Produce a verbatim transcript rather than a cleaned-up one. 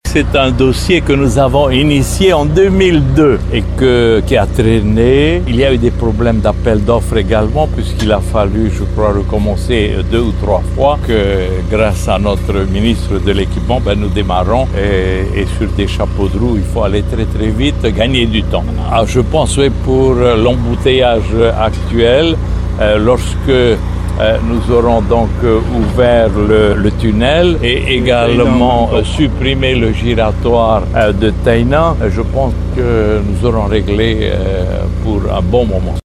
C'est un dossier que nous avons initié en deux mille deux et que, qui a traîné. Il y a eu des problèmes d'appel d'offres également, puisqu'il a fallu, je crois, recommencer deux ou trois fois, que grâce à notre ministre de l'équipement, ben, nous démarrons et, et sur des chapeaux de roue, il faut aller très très vite, gagner du temps. Ah, je pense, oui, pour l'embouteillage actuel, euh, lorsque Euh, nous aurons donc euh, ouvert le, le tunnel et également euh, supprimé le giratoire euh, de Taïna. Je pense que nous aurons réglé euh, pour un bon moment.